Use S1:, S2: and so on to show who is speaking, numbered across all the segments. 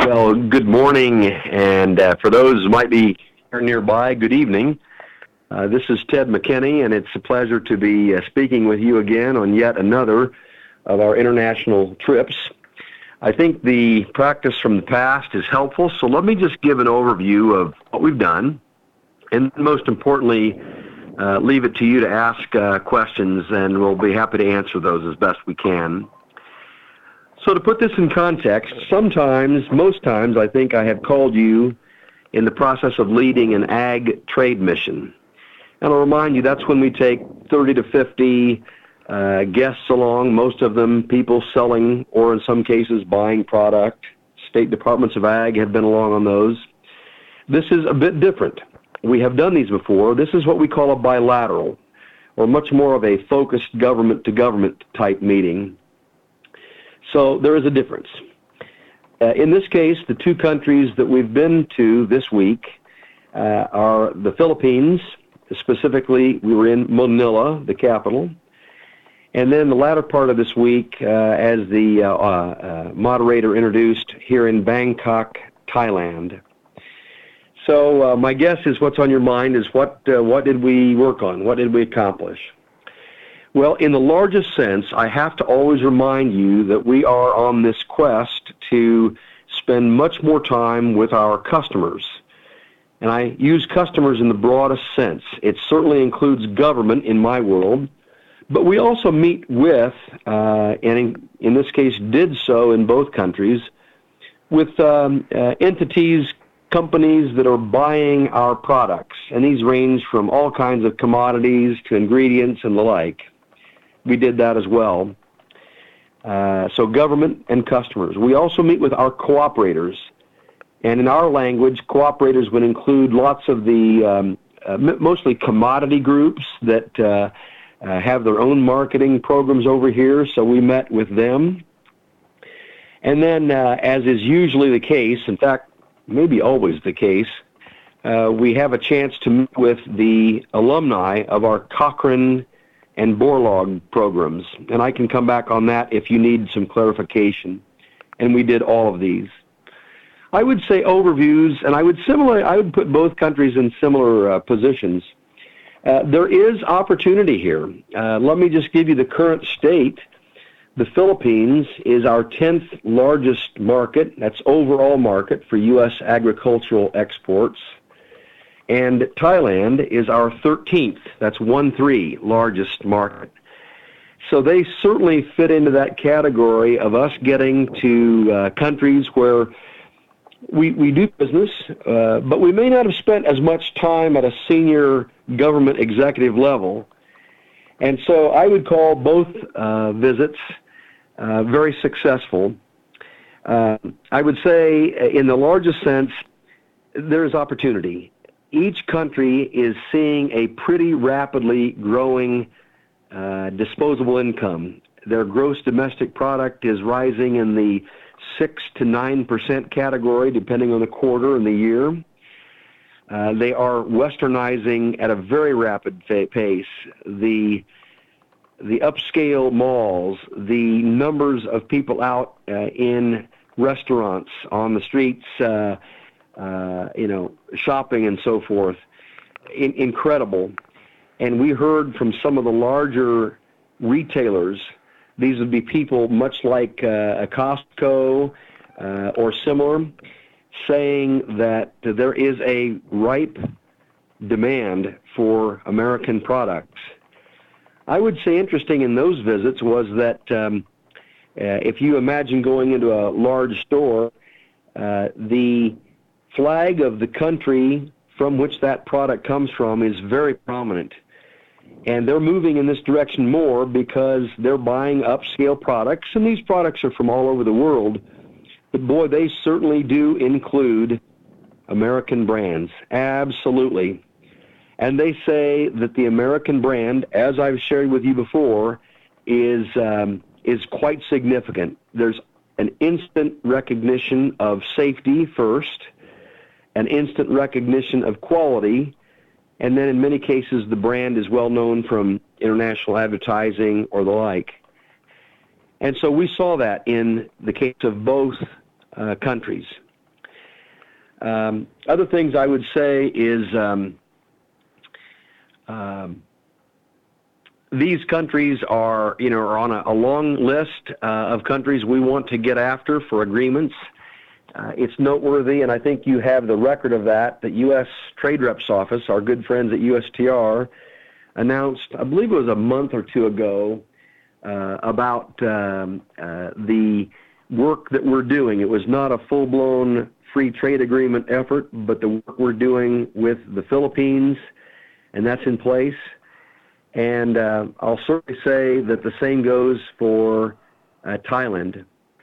S1: Well, good morning, and for those who might be here nearby, good evening. This is Ted McKinney, and it's a pleasure to be speaking with you again on yet another of our international trips. I think the practice from the past is helpful, so let me just give an overview of what we've done, and most importantly, leave it to you to ask questions, and we'll be happy to answer those as best we can. So to put this in context, most times, I think I have called you in the process of leading an ag trade mission. And I'll remind you, that's when we take 30 to 50 guests along, most of them people selling or in some cases buying product. State departments of ag have been along on those. This is a bit different. We have done these before. This is what we call a bilateral, or much more of a focused government-to-government type meeting. So there is a difference. In this case, the two countries that we've been to this week are the Philippines. Specifically, we were in Manila, the capital. And then the latter part of this week, as the moderator introduced, here in Bangkok, Thailand. So my guess is what's on your mind is what did we work on? What did we accomplish? Well, in the largest sense, I have to always remind you that we are on this quest to spend much more time with our customers. And I use customers in the broadest sense. It certainly includes government in my world, but we also meet with, and in this case did so in both countries, with entities, companies that are buying our products. And these range from all kinds of commodities to ingredients and the like. We did that as well. So government and customers. We also meet with our cooperators. And in our language, cooperators would include lots of the mostly commodity groups that have their own marketing programs over here, so we met with them. And then, as is usually the case, in fact, maybe always the case, we have a chance to meet with the alumni of our Cochrane and Borlaug programs. And I can come back on that if you need some clarification. And we did all of these. I would say overviews, and I would put both countries in similar positions. There is opportunity here. Let me just give you the current state. The Philippines is our 10th largest market. That's overall market for U.S. agricultural exports. And Thailand is our 13th, that's 1-3 largest market. So they certainly fit into that category of us getting to countries where we do business, but we may not have spent as much time at a senior government executive level. And so I would call both visits very successful. I would say in the largest sense, there is opportunity. Each country is seeing a pretty rapidly growing disposable income. Their gross domestic product is rising in the 6 to 9% category, depending on the quarter and the year. They are westernizing at a very rapid pace. The upscale malls, the numbers of people out in restaurants, on the streets, shopping and so forth, incredible. And we heard from some of the larger retailers, these would be people much like a Costco or similar, saying that there is a ripe demand for American products. I would say interesting in those visits was that if you imagine going into a large store, the flag of the country from which that product comes from is very prominent. And they're moving in this direction more because they're buying upscale products, and these products are from all over the world. But boy, they certainly do include American brands, absolutely. And they say that the American brand, as I've shared with you before, is quite significant. There's an instant recognition of safety first, an instant recognition of quality, and then in many cases the brand is well known from international advertising or the like. And so we saw that in the case of both countries. Other things I would say is these countries are on a long list of countries we want to get after for agreements. It's noteworthy, and I think you have the record of that U.S. Trade Rep's office, our good friends at USTR, announced, I believe it was a month or two ago, about the work that we're doing. It was not a full-blown free trade agreement effort, but the work we're doing with the Philippines, and that's in place. And I'll certainly say that the same goes for Thailand.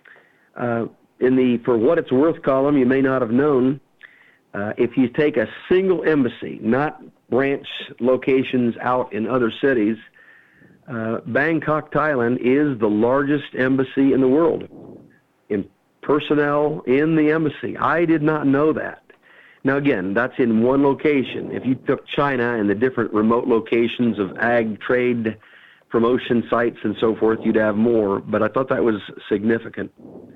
S1: In the for what it's worth column, you may not have known, if you take a single embassy, not branch locations out in other cities, Bangkok, Thailand is the largest embassy in the world in personnel in the embassy. I did not know that. Now, again, that's in one location. If you took China and the different remote locations of ag trade promotion sites and so forth, you'd have more, but I thought that was significant.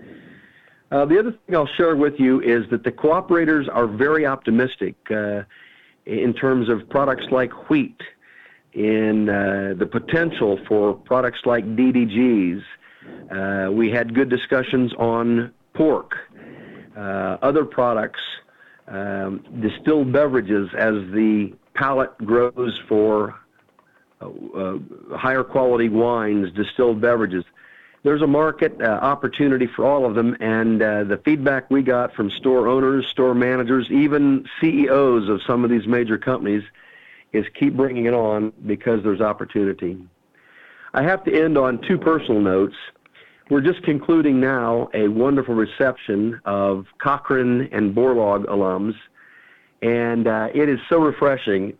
S1: The other thing I'll share with you is that the cooperators are very optimistic in terms of products like wheat, in the potential for products like DDGs. We had good discussions on pork, other products, distilled beverages as the palate grows for higher quality wines, distilled beverages. There's a market opportunity for all of them, and the feedback we got from store owners, store managers, even CEOs of some of these major companies is keep bringing it on because there's opportunity. I have to end on two personal notes. We're just concluding now a wonderful reception of Cochrane and Borlaug alums, and it is so refreshing.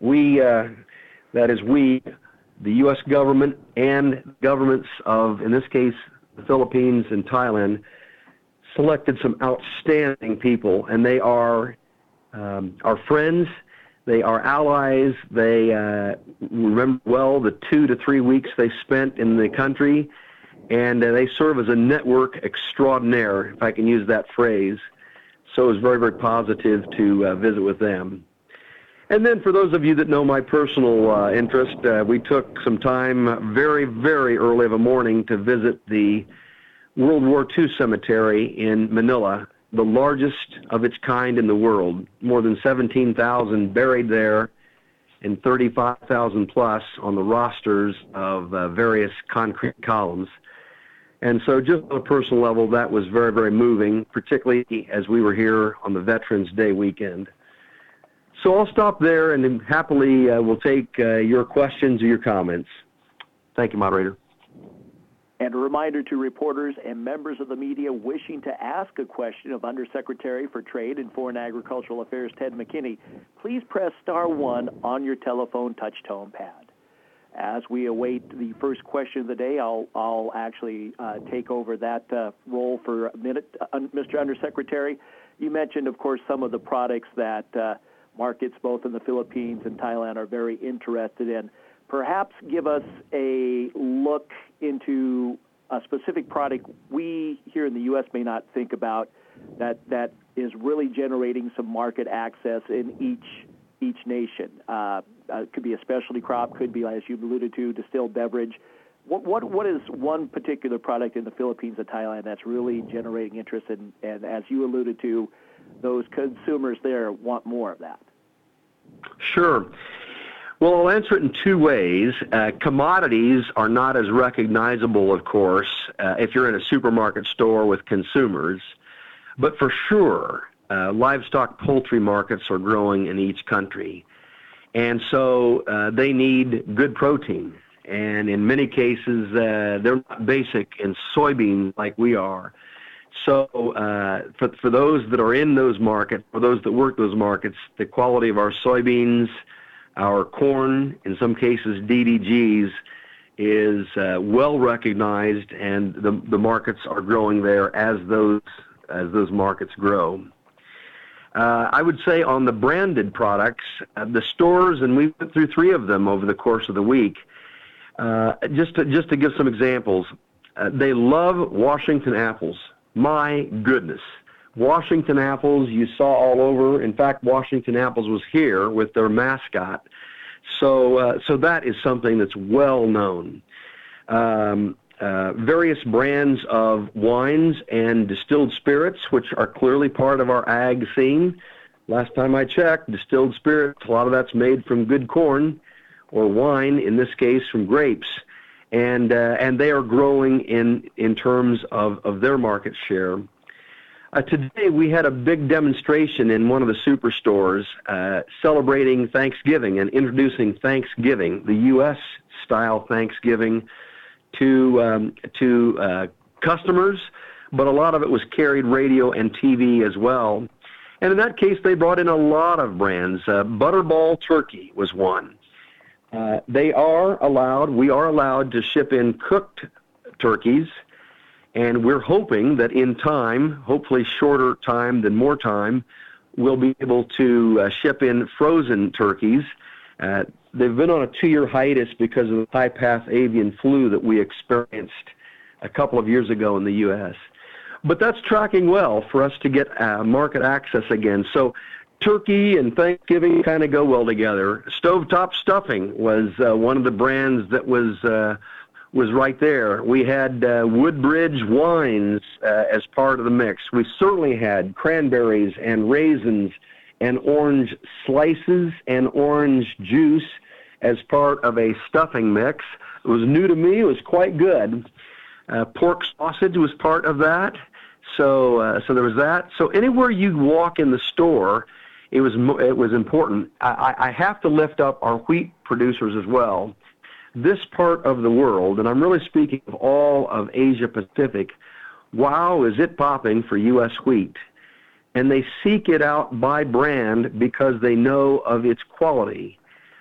S1: The U.S. government and governments of, in this case, the Philippines and Thailand, selected some outstanding people, and they are our friends. They are allies. They remember well the 2 to 3 weeks they spent in the country, and they serve as a network extraordinaire, if I can use that phrase. So it was very, very positive to visit with them. And then for those of you that know my personal interest, we took some time very, very early of a morning to visit the World War II cemetery in Manila, the largest of its kind in the world. More than 17,000 buried there and 35,000 plus on the rosters of various concrete columns. And so just on a personal level, that was very, very moving, particularly as we were here on the Veterans Day weekend. So I'll stop there, and then happily we'll take your questions or your comments. Thank you, moderator.
S2: And a reminder to reporters and members of the media wishing to ask a question of Undersecretary for Trade and Foreign Agricultural Affairs Ted McKinney, please press *1 on your telephone touch-tone pad. As we await the first question of the day, I'll actually take over that role for a minute. Mr. Undersecretary, you mentioned, of course, some of the products that markets both in the Philippines and Thailand are very interested in. Perhaps give us a look into a specific product we here in the U.S. may not think about that is really generating some market access in each nation. It could be a specialty crop, could be, as you alluded to, distilled beverage. What is one particular product in the Philippines and Thailand that's really generating interest, and as you alluded to, those consumers there want more of that?
S1: Sure. Well, I'll answer it in two ways. Commodities are not as recognizable, of course, if you're in a supermarket store with consumers, but for sure, livestock poultry markets are growing in each country. And so they need good protein. And in many cases, they're not basic in soybeans like we are. So for those that are in those markets, for those that work those markets, the quality of our soybeans, our corn, in some cases DDGs, is well recognized, and the markets are growing there as those markets grow. I would say on the branded products, the stores, and we went through 3 of them over the course of the week, just to give some examples, they love Washington apples. My goodness. Washington apples you saw all over. In fact, Washington apples was here with their mascot. So that is something that's well known. Various brands of wines and distilled spirits, which are clearly part of our ag scene. Last time I checked, distilled spirits, a lot of that's made from good corn, or wine, in this case, from grapes. And they are growing in terms of their market share. Today we had a big demonstration in one of the superstores celebrating Thanksgiving and introducing Thanksgiving, the U.S.-style Thanksgiving, to customers, but a lot of it was carried radio and TV as well. And in that case, they brought in a lot of brands. Butterball Turkey was one. We are allowed to ship in cooked turkeys, and we're hoping that in time, hopefully shorter time than more time, we'll be able to ship in frozen turkeys. They've been on a 2-year hiatus because of the high-path avian flu that we experienced a couple of years ago in the U.S. But that's tracking well for us to get market access again. So turkey and Thanksgiving kind of go well together. Stovetop stuffing was one of the brands that was right there. We had Woodbridge wines as part of the mix. We certainly had cranberries and raisins and orange slices and orange juice as part of a stuffing mix. It was new to me. It was quite good. Pork sausage was part of that. So there was that. So anywhere you walk in the store, it was important. I have to lift up our wheat producers as well. This part of the world, and I'm really speaking of all of Asia Pacific, wow, is it popping for U.S. wheat. And they seek it out by brand because they know of its quality.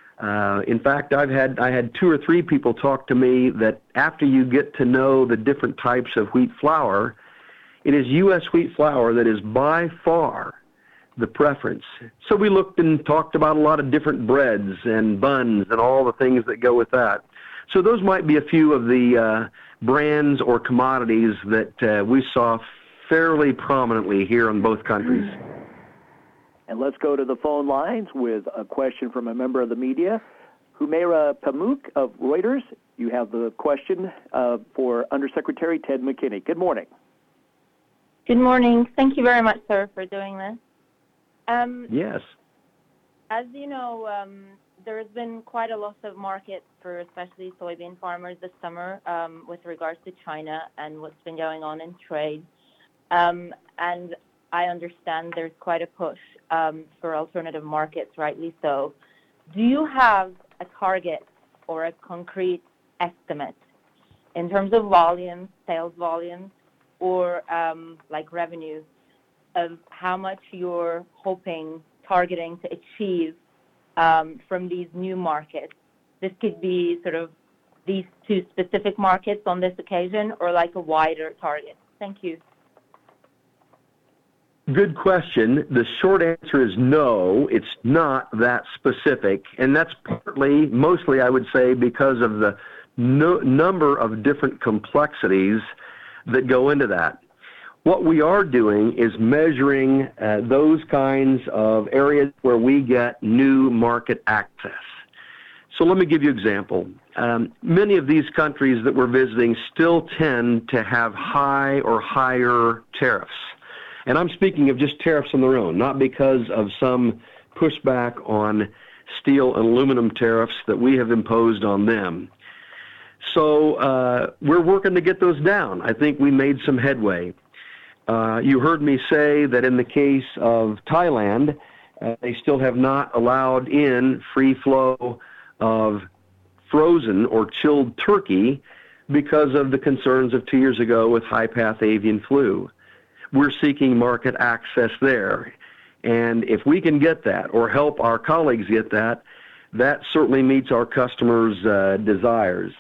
S1: In fact, I had 2 or 3 people talk to me that after you get to know the different types of wheat flour, it is U.S. wheat flour that is by far the preference. So we looked and talked about a lot of different breads and buns and all the things that go with that. So those might be a few of the brands or commodities that we saw fairly prominently here in both countries.
S2: And let's go to the phone lines with a question from a member of the media. Humaira Pamuk of Reuters, you have the question for Undersecretary Ted McKinney. Good morning.
S3: Good morning. Thank you very much, sir, for doing this.
S1: Yes.
S3: As you know, there has been quite a loss of market for especially soybean farmers this summer with regards to China and what's been going on in trade. And I understand there's quite a push for alternative markets, rightly so. Do you have a target or a concrete estimate in terms of volume, sales volume, or like revenue of how much you're targeting to achieve from these new markets? This could be sort of these 2 specific markets on this occasion or like a wider target. Thank you.
S1: Good question. The short answer is no, it's not that specific. And that's mostly, I would say, because of the number of different complexities that go into that. What we are doing is measuring those kinds of areas where we get new market access. So let me give you an example. Many of these countries that we're visiting still tend to have high or higher tariffs. And I'm speaking of just tariffs on their own, not because of some pushback on steel and aluminum tariffs that we have imposed on them. So we're working to get those down. I think we made some headway. You heard me say that in the case of Thailand, they still have not allowed in free flow of frozen or chilled turkey because of the concerns of 2 years ago with high-path avian flu. We're seeking market access there. And if we can get that or help our colleagues get that, that certainly meets our customers' desires.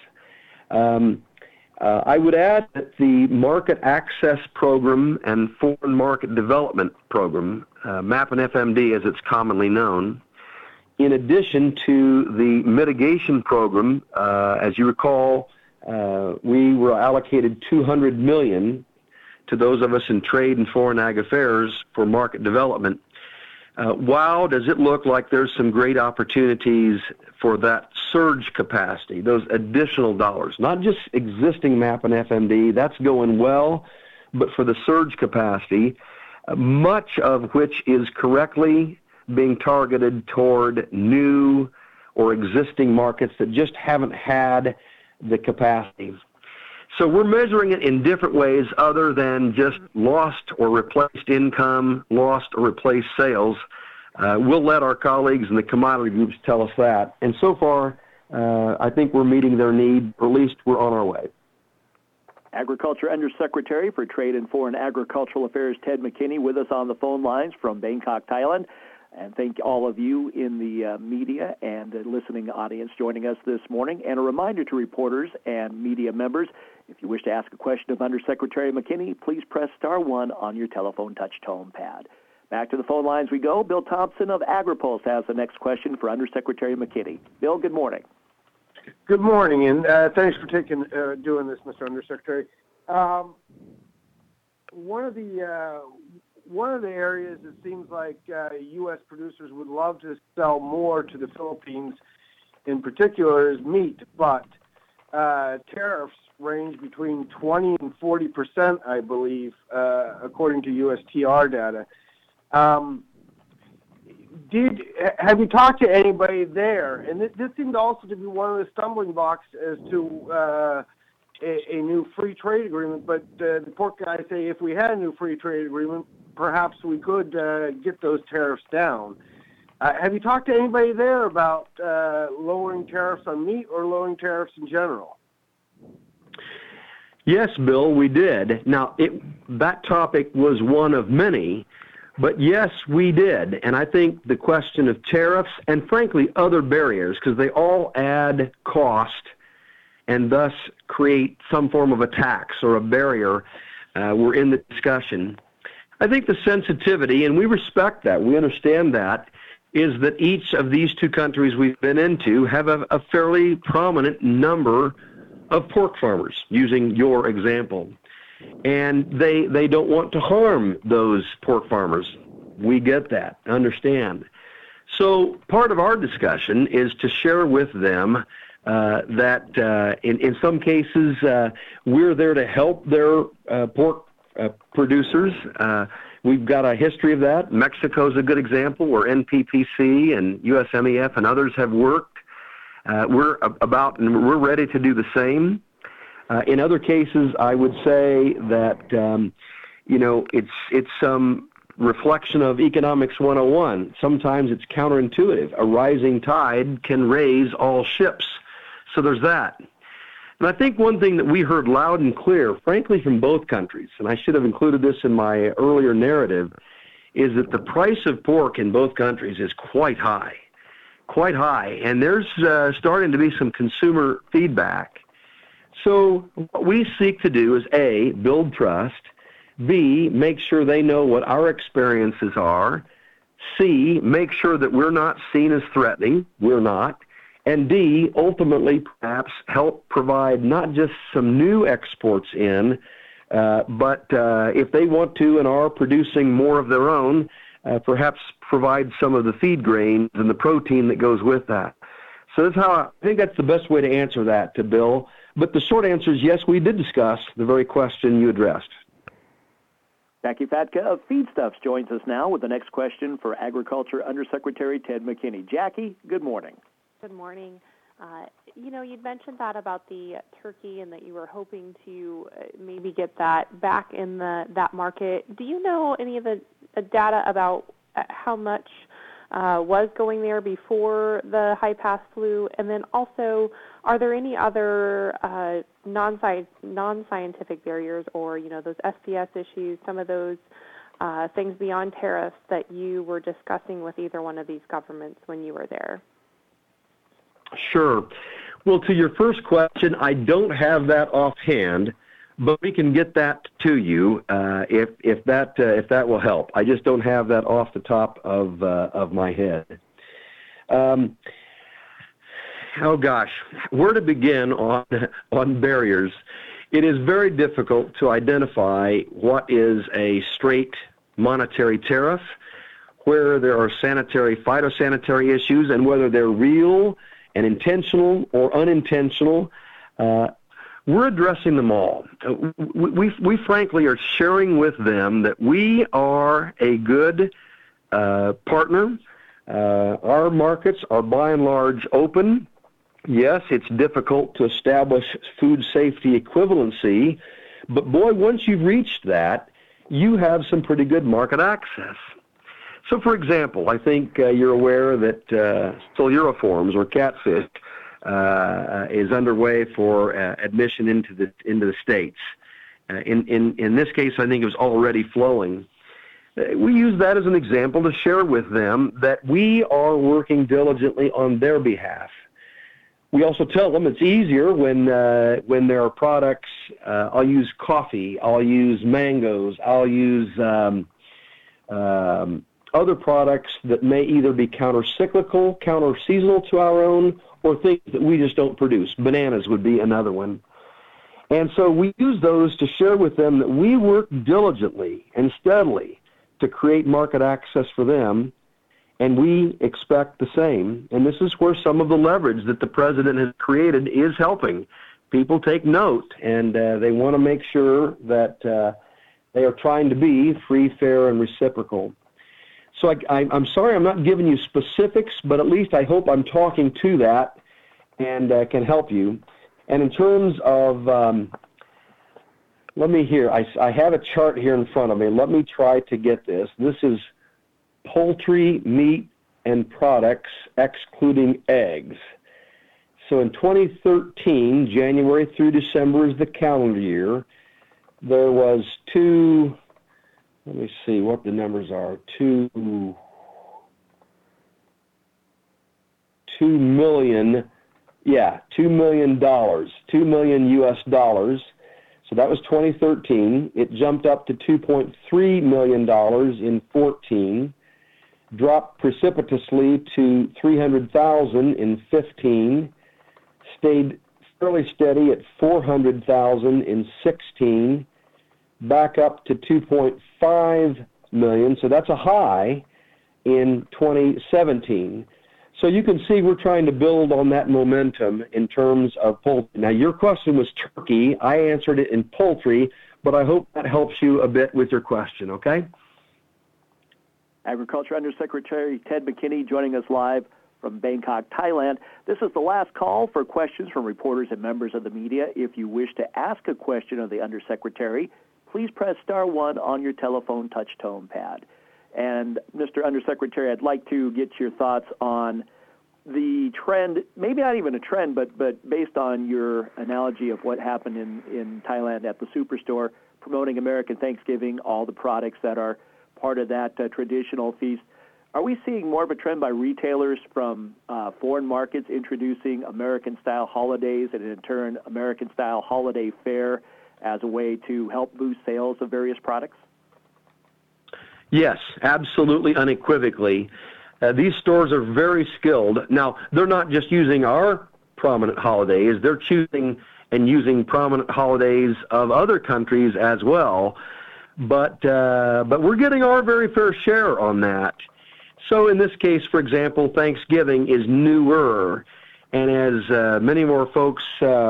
S1: I would add that the Market Access Program and Foreign Market Development Program, MAP&FMD as it's commonly known, in addition to the mitigation program, as you recall, we were allocated $200 million to those of us in trade and foreign ag affairs for market development, wow, does it look like there's some great opportunities for that surge capacity, those additional dollars, not just existing MAP and FMD, that's going well, but for the surge capacity, much of which is correctly being targeted toward new or existing markets that just haven't had the capacity. So we're measuring it in different ways other than just lost or replaced income, lost or replaced sales. We'll let our colleagues in the commodity groups tell us that. And so far, I think we're meeting their need, or at least we're on our way.
S2: Agriculture Undersecretary for Trade and Foreign Agricultural Affairs Ted McKinney with us on the phone lines from Bangkok, Thailand. And thank all of you in the media and listening audience joining us this morning. And a reminder to reporters and media members, if you wish to ask a question of Undersecretary McKinney, please press *1 on your telephone touch tone pad. Back to the phone lines we go. Bill Thompson of AgriPulse has the next question for Undersecretary McKinney. Bill, good morning.
S4: Good morning, and thanks for doing this, Mr. Undersecretary. One of the areas it seems like U.S. producers would love to sell more to the Philippines, in particular, is meat, but tariffs range between 20 and 40%, I believe, according to USTR data. Have you talked to anybody there? And this seemed also to be one of the stumbling blocks as to a new free trade agreement. But the pork guys say if we had a new free trade agreement, perhaps we could get those tariffs down. Have you talked to anybody there about lowering tariffs on meat or lowering tariffs in general?
S1: Yes, Bill, we did. Now, that topic was one of many, but yes, we did. And I think the question of tariffs and, frankly, other barriers, because they all add cost and thus create some form of a tax or a barrier, were in the discussion. I think the sensitivity, and we respect that, we understand that, is that each of these two countries we've been into have a fairly prominent number of pork farmers, using your example. And they don't want to harm those pork farmers. We get that, understand. So part of our discussion is to share with them that in some cases we're there to help their pork producers. We've got a history of that. Mexico's a good example where NPPC and USMEF and others have worked. We're ready to do the same. In other cases, I would say that it's some reflection of Economics 101. Sometimes it's counterintuitive. A rising tide can raise all ships. So there's that. And I think one thing that we heard loud and clear, frankly, from both countries, and I should have included this in my earlier narrative, is that the price of pork in both countries is quite high. Quite high. And there's starting to be some consumer feedback. So what we seek to do is, A, build trust, B, make sure they know what our experiences are, C, make sure that we're not seen as threatening, we're not, and D, ultimately perhaps help provide not just some new exports in, but if they want to and are producing more of their own, perhaps provide some of the feed grains and the protein that goes with that. So that's how I think that's the best way to answer that to Bill. But the short answer is yes, we did discuss the very question you addressed.
S2: Jackie Fatka of Feedstuffs joins us now with the next question for Agriculture Undersecretary Ted McKinney. Jackie, good morning.
S5: Good morning. You'd mentioned that about the turkey and that you were hoping to maybe get that back in that market. Do you know any of the data about how much was going there before the high-pass flu? And then also, are there any other non-scientific barriers or, those SPS issues, some of those things beyond tariffs that you were discussing with either one of these governments when you were there?
S1: Sure. Well, to your first question, I don't have that offhand, but we can get that to you if that will help. I just don't have that off the top of my head. Oh gosh, where to begin on barriers? It is very difficult to identify what is a straight monetary tariff, where there are phytosanitary issues, and whether they're real and intentional or unintentional. We're addressing them all. We frankly are sharing with them that we are a good partner. Our markets are by and large open. Yes, it's difficult to establish food safety equivalency, but boy, once you've reached that, you have some pretty good market access. So, for example, I think you're aware that Siluriformes, or catfish, is underway for admission into the states. In this case, I think it was already flowing. We use that as an example to share with them that we are working diligently on their behalf. We also tell them it's easier when there are products. I'll use coffee. I'll use mangoes. I'll use other products that may either be counter-cyclical, counter-seasonal to our own, or things that we just don't produce. Bananas would be another one. And so we use those to share with them that we work diligently and steadily to create market access for them, and we expect the same. And this is where some of the leverage that the president has created is helping. People take note, and they want to make sure that they are trying to be free, fair, and reciprocal. So I'm sorry I'm not giving you specifics, but at least I hope I'm talking to that and can help you. And in terms of, let me hear, I have a chart here in front of me. Let me try to get this. This is poultry, meat, and products, excluding eggs. So in 2013, January through December is the calendar year, there was let me see what the numbers are. $2 million. Yeah, $2 million. $2 million US dollars. So that was 2013. It jumped up to $2.3 million in 14. Dropped precipitously to $300,000 in 15. Stayed fairly steady at $400,000 in 16. Back up to $2.5 million, so that's a high in 2017. So you can see we're trying to build on that momentum in terms of poultry. Now, your question was turkey. I answered it in poultry, but I hope that helps you a bit with your question, okay?
S2: Agriculture Undersecretary Ted McKinney joining us live from Bangkok, Thailand. This is the last call for questions from reporters and members of the media. If you wish to ask a question of the Undersecretary, please press star 1 on your telephone touch tone pad. And, Mr. Undersecretary, I'd like to get your thoughts on the trend, maybe not even a trend, but based on your analogy of what happened in Thailand at the Superstore, promoting American Thanksgiving, all the products that are part of that traditional feast. Are we seeing more of a trend by retailers from foreign markets introducing American-style holidays and, in turn, American-style holiday fare as a way to help boost sales of various products?
S1: Yes, absolutely, unequivocally. These stores are very skilled. Now, they're not just using our prominent holidays. They're choosing and using prominent holidays of other countries as well. But we're getting our very fair share on that. So in this case, for example, Thanksgiving is newer. And as many more folks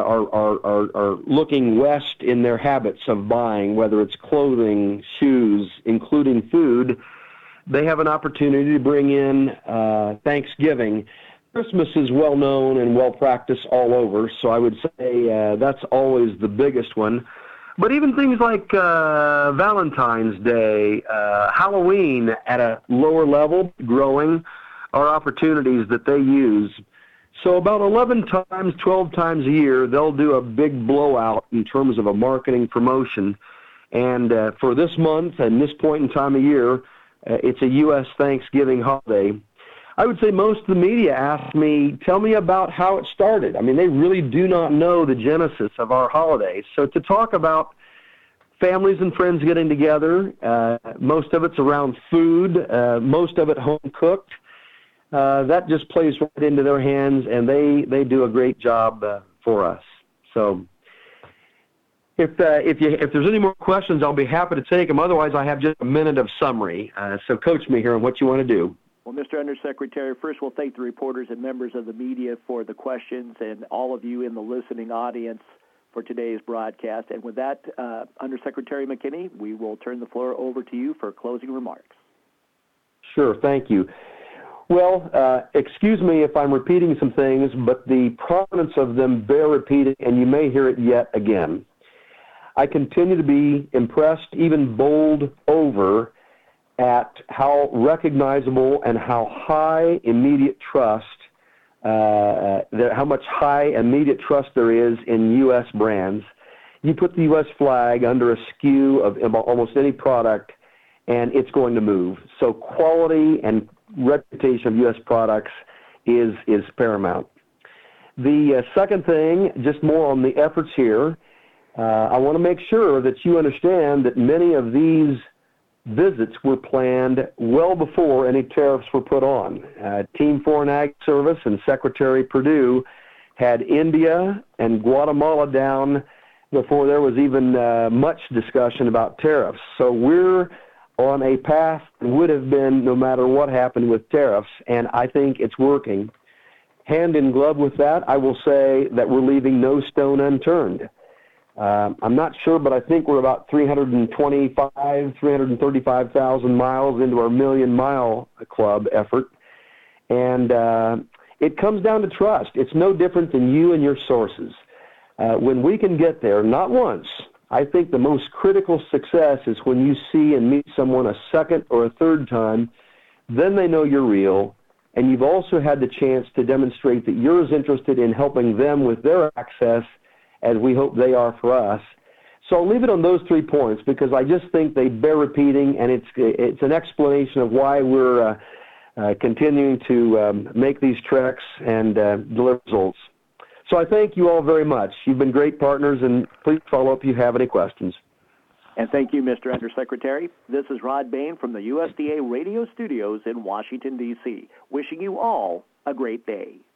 S1: are looking west in their habits of buying, whether it's clothing, shoes, including food, they have an opportunity to bring in Thanksgiving. Christmas is well known and well practiced all over, so I would say that's always the biggest one. But even things like Valentine's Day, Halloween at a lower level, growing, are opportunities that they use. So about 11 times, 12 times a year, they'll do a big blowout in terms of a marketing promotion. And for this month and this point in time of year, it's a U.S. Thanksgiving holiday. I would say most of the media ask me, tell me about how it started. I mean, they really do not know the genesis of our holidays. So to talk about families and friends getting together, most of it's around food, most of it home-cooked. That just plays right into their hands, and they do a great job for us. So If there's any more questions, I'll be happy to take them. Otherwise, I have just a minute of summary. So coach me here on what you want to do.
S2: Well, Mr. Undersecretary, first we'll thank the reporters and members of the media for the questions and all of you in the listening audience for today's broadcast. And with that, Undersecretary McKinney, we will turn the floor over to you for closing remarks.
S1: Sure, thank you. Well, excuse me if I'm repeating some things, but the prominence of them bear repeating, and you may hear it yet again. I continue to be impressed, even bowled over, at how recognizable and how high immediate trust, how much high immediate trust there is in U.S. brands. You put the U.S. flag under a SKU of almost any product, and it's going to move. So quality and reputation of U.S. products is paramount. The second thing, just more on the efforts here, I want to make sure that you understand that many of these visits were planned well before any tariffs were put on. Team Foreign Ag Service and Secretary Perdue had India and Guatemala down before there was even much discussion about tariffs. So we're on a path that would have been no matter what happened with tariffs, and I think it's working. Hand in glove with that, I will say that we're leaving no stone unturned. I'm not sure, but I think we're about 335,000 miles into our Million Mile Club effort. And it comes down to trust. It's no different than you and your sources. When we can get there, not once, I think the most critical success is when you see and meet someone a second or a third time, then they know you're real, and you've also had the chance to demonstrate that you're as interested in helping them with their access as we hope they are for us. So I'll leave it on those 3 points because I just think they bear repeating, and it's an explanation of why we're continuing to make these treks and deliver results. So I thank you all very much. You've been great partners, and please follow up if you have any questions.
S2: And thank you, Mr. Undersecretary. This is Rod Bain from the USDA Radio Studios in Washington, D.C., wishing you all a great day.